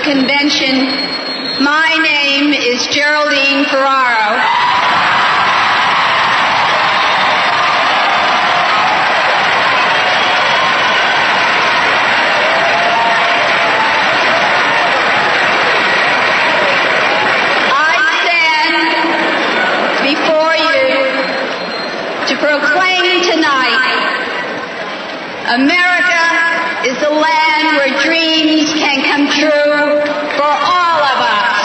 convention. My name is Geraldine Ferraro. Proclaim tonight, America is the land where dreams can come true for all of us.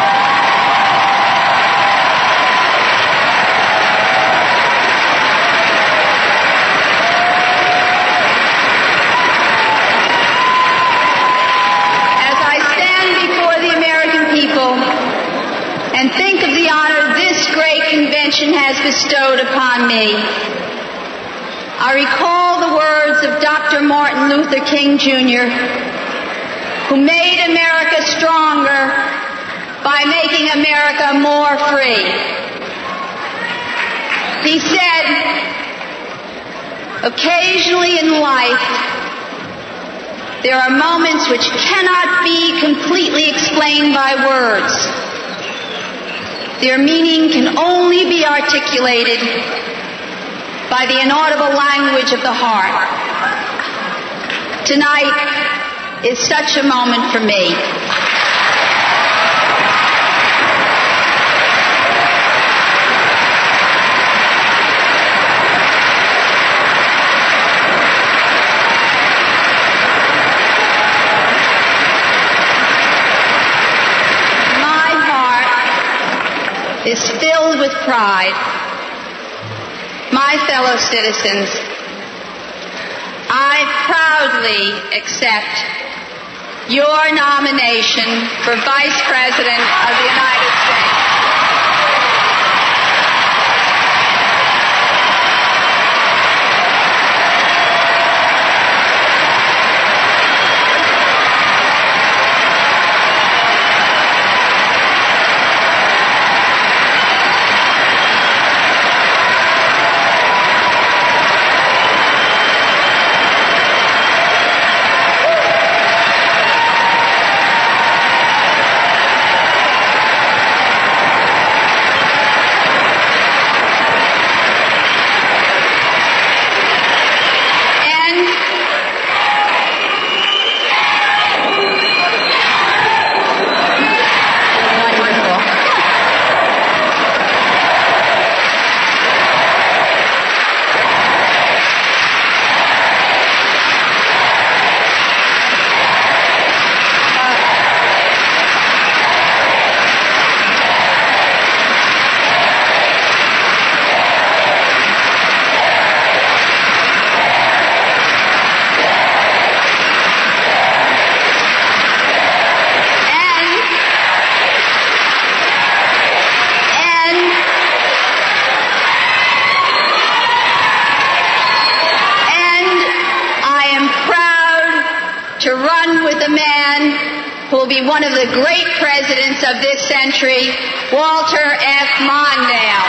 As I stand before the American people and think of the honor this great convention has bestowed upon me, I recall the words of Dr. Martin Luther King, Jr., who made America stronger by making America more free. He said, occasionally in life, there are moments which cannot be completely explained by words. Their meaning can only be articulated by the inaudible language of the heart. Tonight is such a moment for me. Is filled with pride. My fellow citizens, I proudly accept your nomination for Vice President of the United States. To run with a man who will be one of the great presidents of this century, Walter F. Mondale.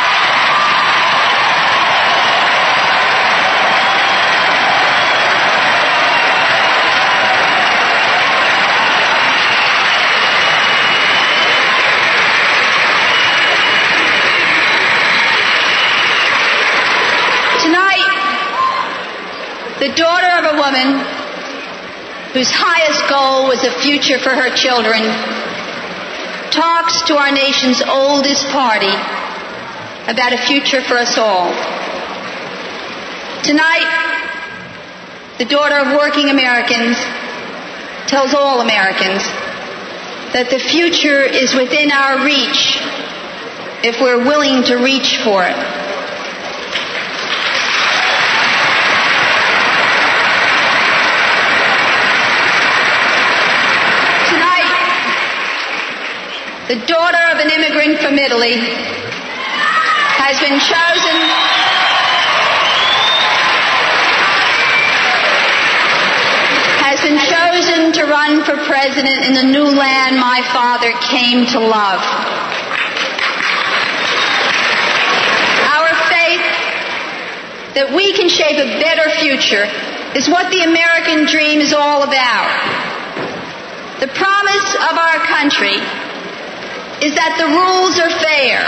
Tonight, the daughter of a woman whose highest goal was a future for her children, talks to our nation's oldest party about a future for us all. Tonight, the daughter of working Americans tells all Americans that the future is within our reach if we're willing to reach for it. The daughter of an immigrant from Italy has been chosen to run for president in the new land my father came to love. Our faith that we can shape a better future is what the American dream is all about. The promise of our country is that the rules are fair.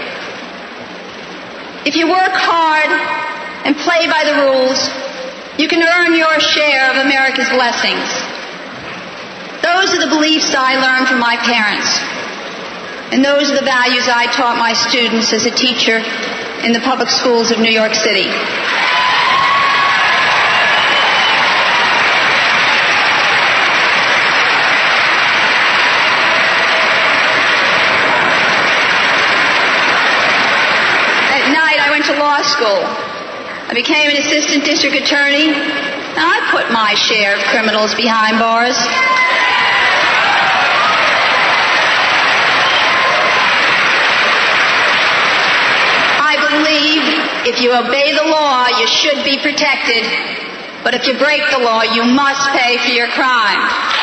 If you work hard and play by the rules, you can earn your share of America's blessings. Those are the beliefs I learned from my parents, and those are the values I taught my students as a teacher in the public schools of New York City. To law school. I became an assistant district attorney, and I put my share of criminals behind bars. I believe if you obey the law, you should be protected, but if you break the law, you must pay for your crime.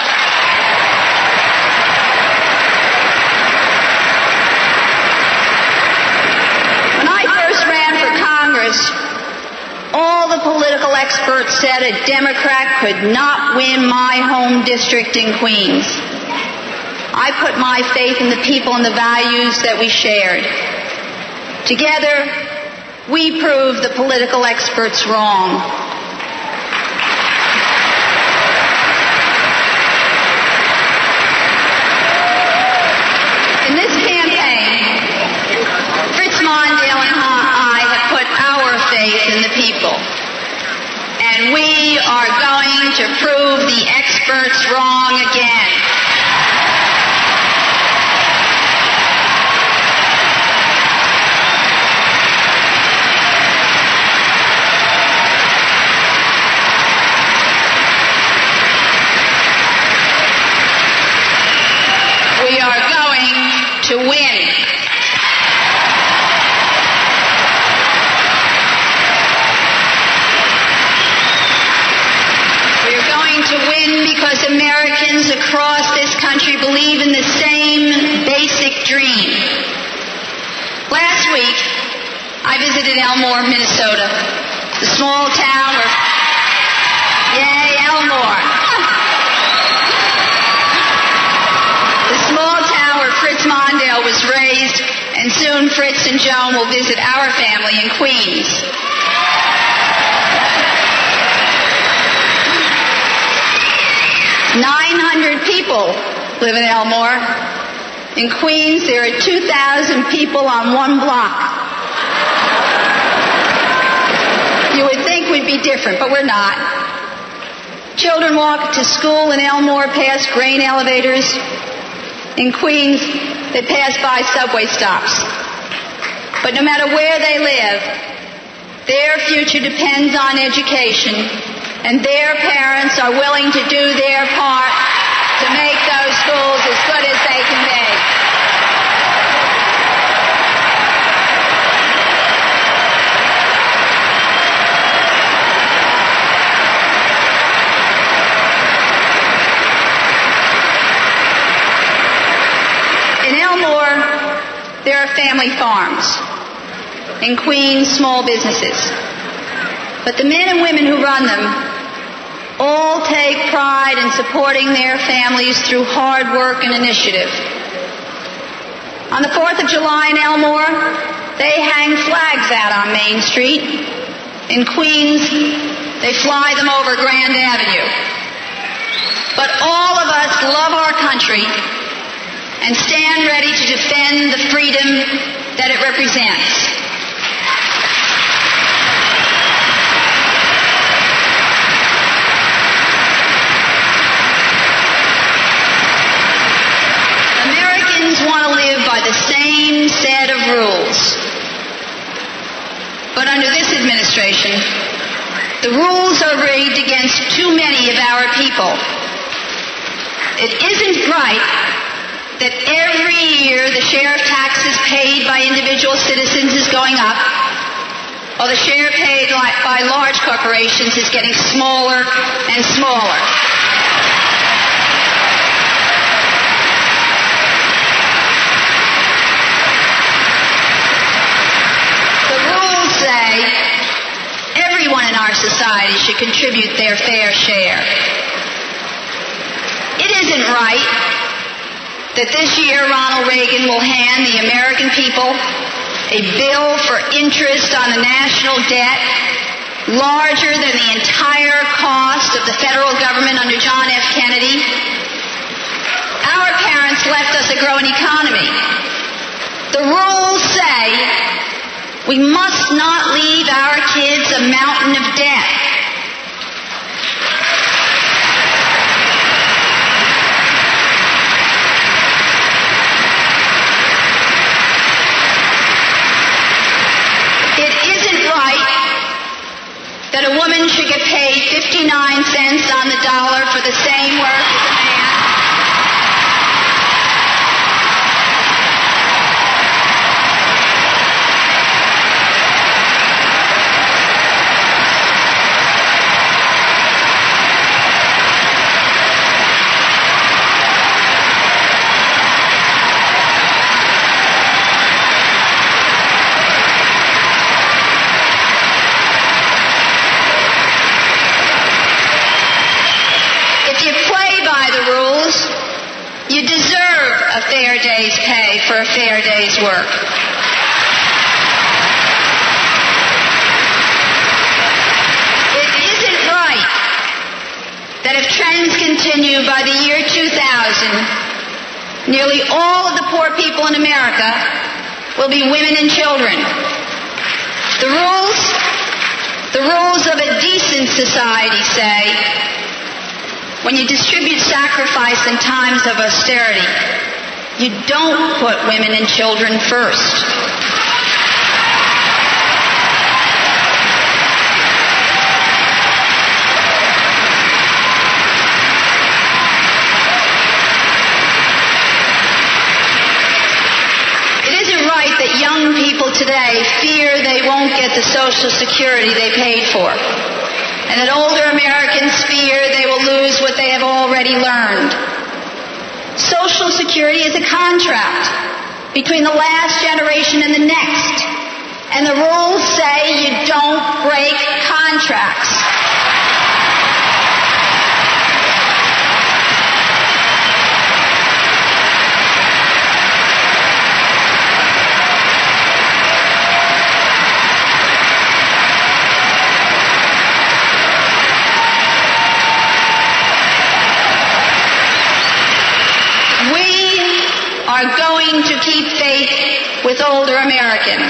All the political experts said a Democrat could not win my home district in Queens. I put my faith in the people and the values that we shared. Together, we proved the political experts wrong. In this campaign, Fritz Mondale and I have put our faith in the people. And we are going to prove the experts wrong again. We are going to win. To win because Americans across this country believe in the same basic dream. Last week, I visited Elmore, Minnesota, the small town where... Yay, Elmore! The small town where Fritz Mondale was raised, and soon Fritz and Joan will visit our family in Queens. 900 people live in Elmore. In Queens, there are 2,000 people on one block. You would think we'd be different, but we're not. Children walk to school in Elmore past grain elevators. In Queens, they pass by subway stops. But no matter where they live, their future depends on education. And their parents are willing to do their part to make those schools as good as they can be. In Elmore, there are family farms. In Queens, small businesses. But the men and women who run them all take pride in supporting their families through hard work and initiative. On the 4th of July in Elmore, they hang flags out on Main Street. In Queens, they fly them over Grand Avenue. But all of us love our country and stand ready to defend the freedom that it represents. Want to live by the same set of rules. But under this administration, the rules are rigged against too many of our people. It isn't right that every year the share of taxes paid by individual citizens is going up, while the share paid by large corporations is getting smaller and smaller. Everyone in our society should contribute their fair share. It isn't right that this year Ronald Reagan will hand the American people a bill for interest on the national debt larger than the entire cost of the federal government under John F. Kennedy. Our parents left us a growing economy. The rules say we must not leave our kids a mountain of debt. It isn't right that a woman should get paid 59 cents on the dollar for the same work as a man. You deserve a fair day's pay for a fair day's work. It isn't right that if trends continue by the year 2000, nearly all of the poor people in America will be women and children. The rules of a decent society say, when you distribute sacrifice in times of austerity, you don't put women and children first. It isn't right that young people today fear they won't get the Social Security they paid for, and that older Americans fear they will lose what they have already learned. Social Security is a contract between the last generation and the next, and the rules say you don't break contracts. Are going to keep faith with older Americans.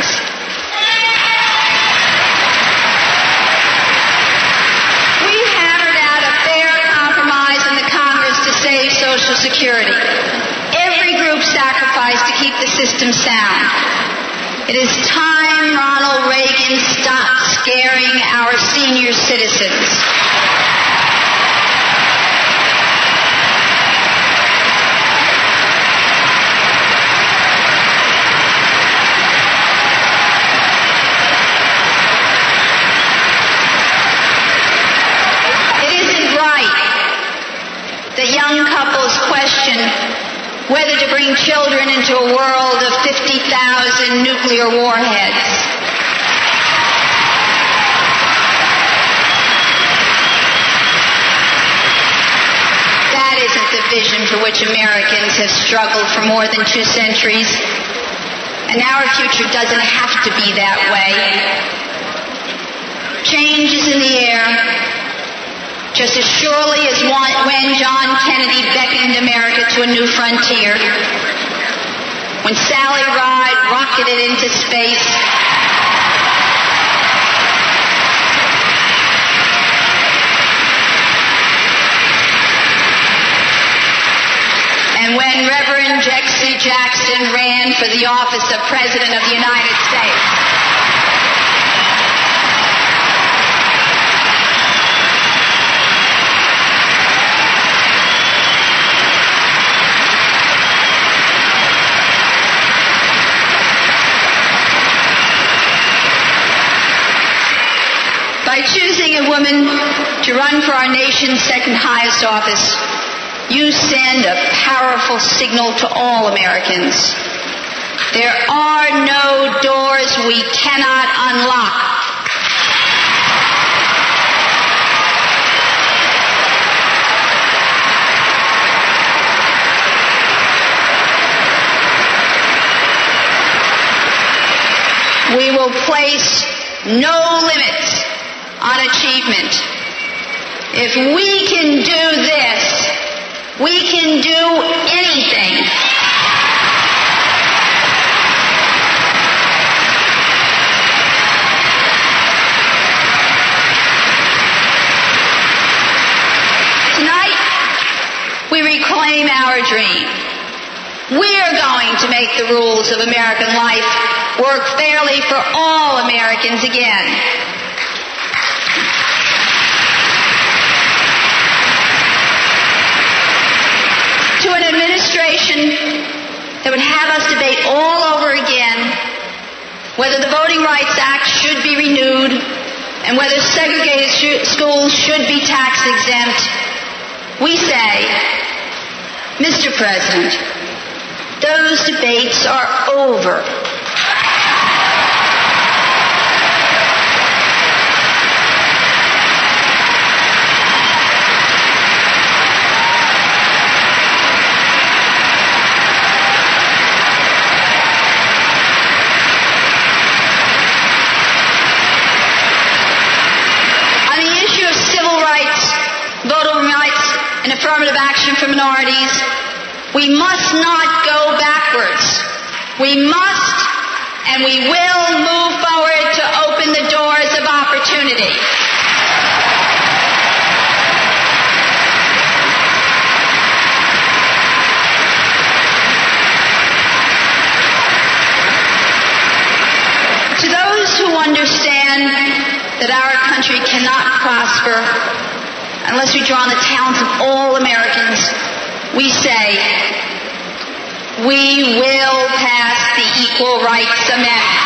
We hammered out a fair compromise in the Congress to save Social Security. Every group sacrificed to keep the system sound. It is time Ronald Reagan stopped scaring our senior citizens. That young couples question whether to bring children into a world of 50,000 nuclear warheads. That isn't the vision for which Americans have struggled for more than 2 centuries. And our future doesn't have to be that way. Change is in the air. Just as surely as when John Kennedy beckoned America to a new frontier, when Sally Ride rocketed into space, and when Reverend Jesse Jackson ran for the office of President of the United States. By choosing a woman to run for our nation's second highest office, you send a powerful signal to all Americans. There are no doors we cannot unlock. will place no limits on achievement. If we can do this, we can do anything. Tonight, we reclaim our dream. We're going to make the rules of American life work fairly for all Americans again. To an administration that would have us debate all over again whether the Voting Rights Act should be renewed and whether segregated schools should be tax exempt, we say, Mr. President, those debates are over. On the issue of civil rights, voting rights, and affirmative action for minorities, we must not go backwards. We must and we will move forward to open the doors of opportunity. To those who understand that our country cannot prosper unless we draw on the talents of all Americans, we say, we will pass the Equal Rights Amendment.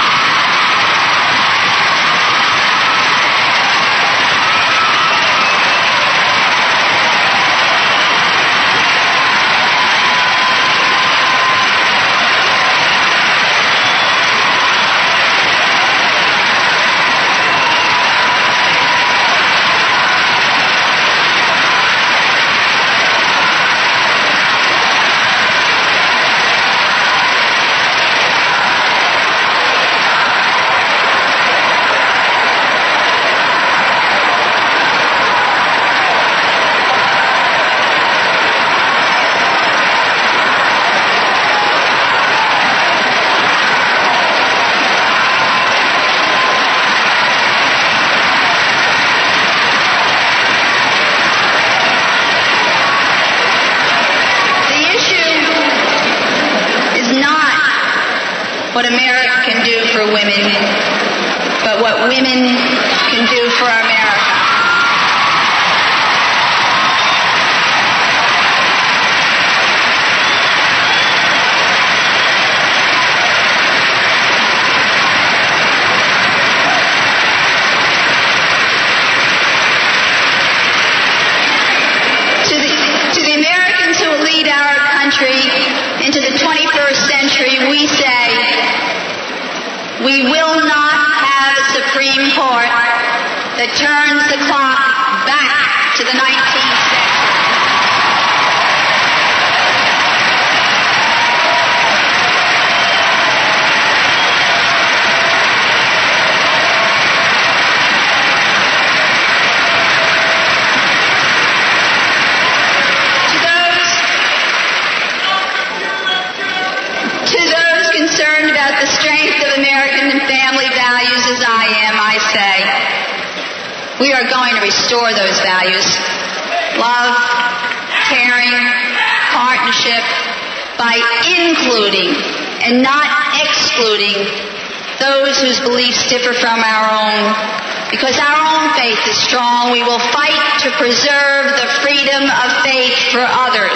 What America can do for women, but what women can do for America. To the Americans who will lead our country into the 21st century, we say, we will not have a Supreme Court that turns the clock back to the 19th century. To those concerned about the strength of American family values as I am, I say, we are going to restore those values. Love, caring, partnership, by including and not excluding those whose beliefs differ from our own. Because our own faith is strong, we will fight to preserve the freedom of faith for others.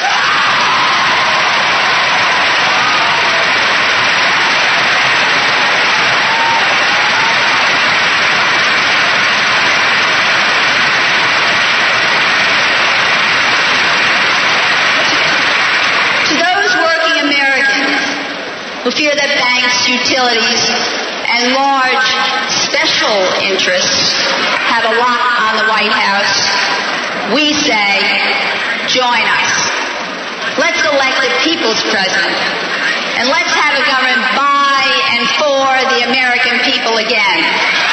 Who fear that banks, utilities, and large special interests have a lock on the White House, we say, join us. Let's elect the people's president, and let's have a government by and for the American people again.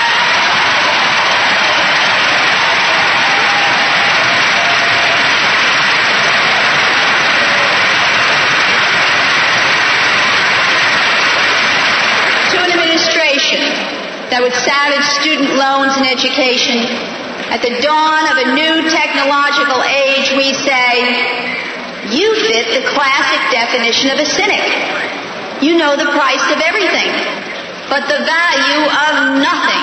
That would savage student loans and education, at the dawn of a new technological age, we say, you fit the classic definition of a cynic. You know the price of everything, but the value of nothing.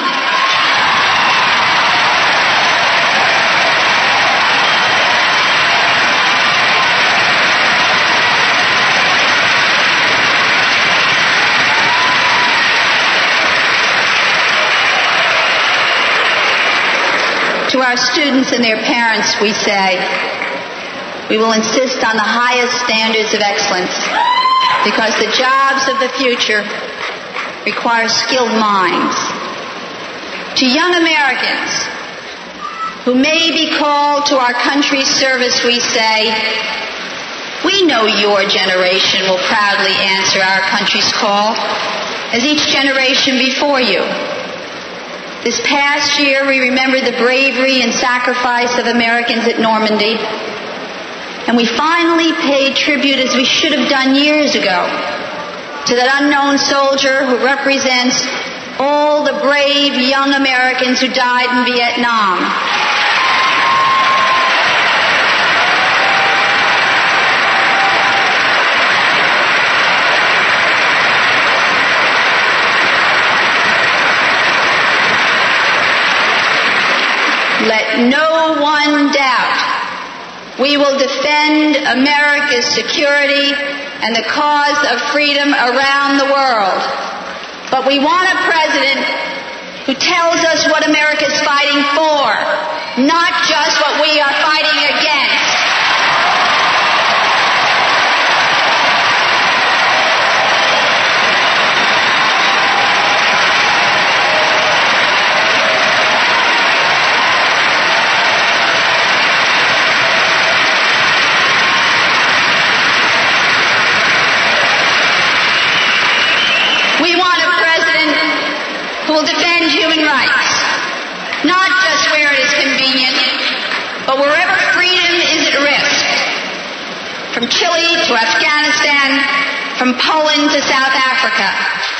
To our students and their parents, we say, we will insist on the highest standards of excellence because the jobs of the future require skilled minds. To young Americans who may be called to our country's service, we say, we know your generation will proudly answer our country's call as each generation before you. This past year, we remembered the bravery and sacrifice of Americans at Normandy, and we finally paid tribute, as we should have done years ago, to that unknown soldier who represents all the brave young Americans who died in Vietnam. Let no one doubt we will defend America's security and the cause of freedom around the world. But we want a president who tells us what America's fighting for, not just what we are fighting against. Who will defend human rights, not just where it is convenient, but wherever freedom is at risk. From Chile to Afghanistan, from Poland to South Africa.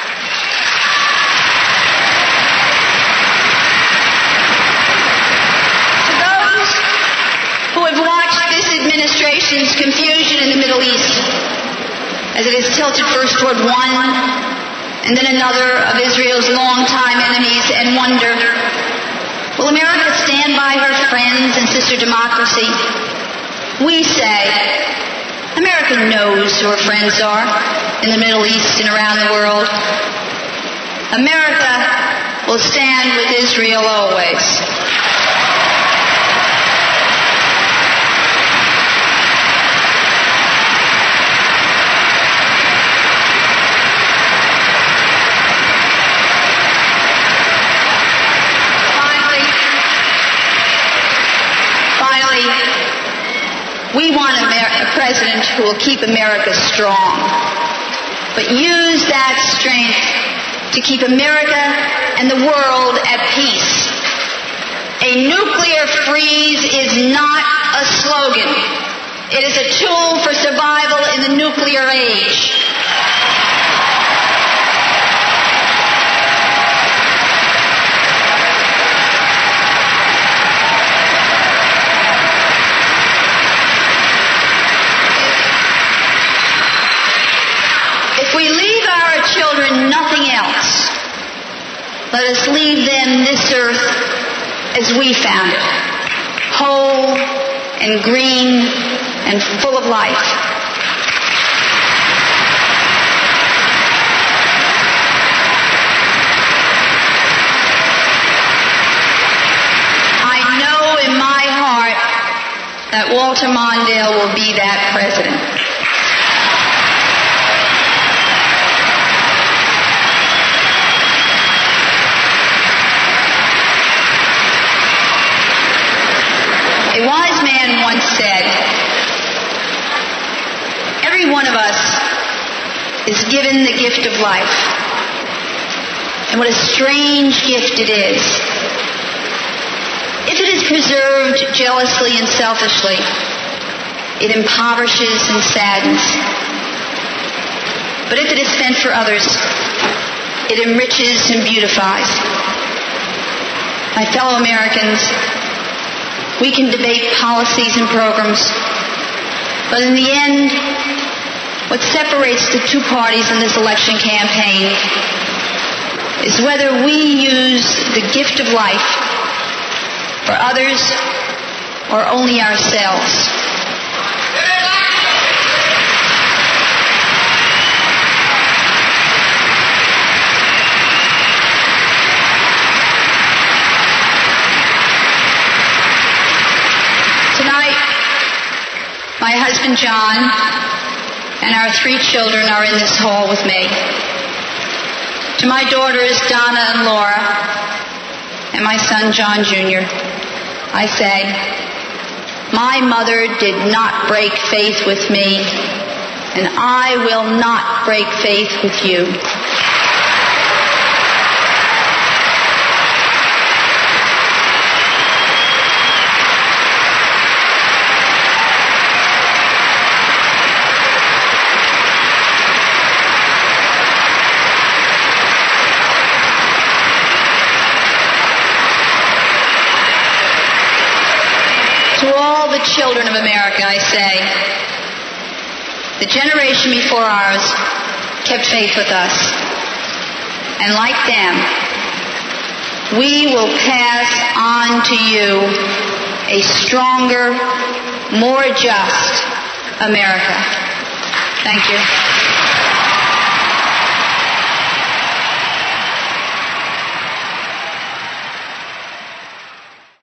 To those who have watched this administration's confusion in the Middle East, as it is tilted first toward one and then another of Israel's longtime enemies, and wonder, will America stand by her friends and sister democracy? We say, America knows who her friends are in the Middle East and around the world. America will stand with Israel always. We want a president who will keep America strong, but use that strength to keep America and the world at peace. A nuclear freeze is not a slogan. It is a tool for survival in the nuclear age. Children nothing else. Let us leave them this earth as we found it, whole and green and full of life. I know in my heart that Walter Mondale will be that president. A wise man once said, every one of us is given the gift of life, and what a strange gift it is. If it is preserved jealously and selfishly, it impoverishes and saddens. But if it is spent for others, it enriches and beautifies. My fellow Americans, we can debate policies and programs, but in the end, what separates the two parties in this election campaign is whether we use the gift of life for others or only ourselves. Tonight, my husband John and our 3 children are in this hall with me. To my daughters Donna and Laura and my son John Jr., I say, my mother did not break faith with me, and I will not break faith with you. To all the children of America, I say, the generation before ours kept faith with us. And like them, we will pass on to you a stronger, more just America. Thank you.